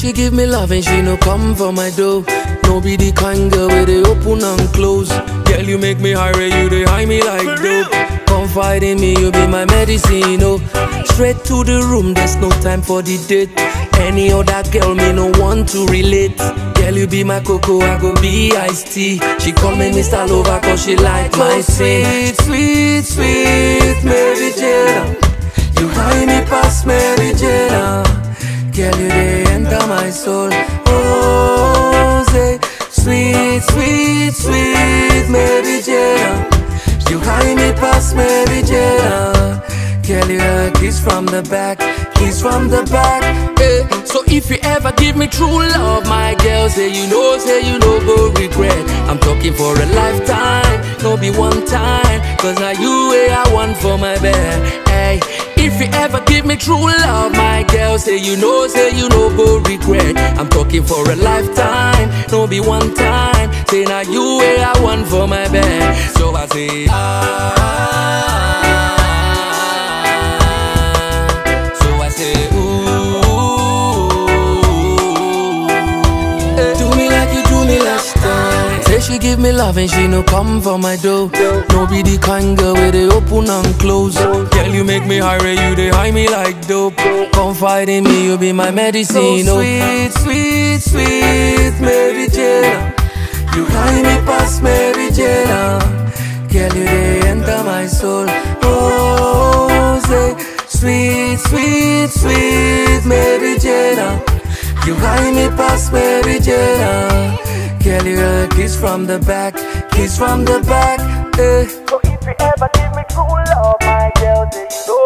she give me love and she no come for my dough. No be the kind girl where they open and close. Girl, you make me high, you they high me like dope. Confide in me, you be my medicine, oh. Straight to the room, there's no time for the date. Any other girl, me no want to relate. Girl, you be my cocoa, I go be iced tea. She call me Mr. Lover cause she like my sweet, sweet, sweet Mary Jane. You high me past Mary Jane. Girl, you they enter my soul. Oh, say sweet, sweet, sweet Mary Jane. You high me past Mary Jane. Girl, you a kiss from the back, kiss from the back. So if you ever give me true love, my girl, say you know go regret. I'm talking for a lifetime, no be one time. Cause now you way I want for my bed. Hey, if you ever give me true love, my girl, say you know go regret. I'm talking for a lifetime, no be one time. Say now you way I want for my bed. So I say she give me love and she no come for my dough. No be the kind girl where they open and close. Girl, you make me high, you they high me like dope. Confide in me, you be my medicine, oh. Sweet, sweet, sweet Mary Jane. You high me past Mary Jane. Girl, you they enter my soul. Oh, say sweet, sweet, sweet Mary Jane. You high me past Mary Jane. Girl, you a kiss from the back, kiss from the back. So if you ever give me true love, my girl, say you know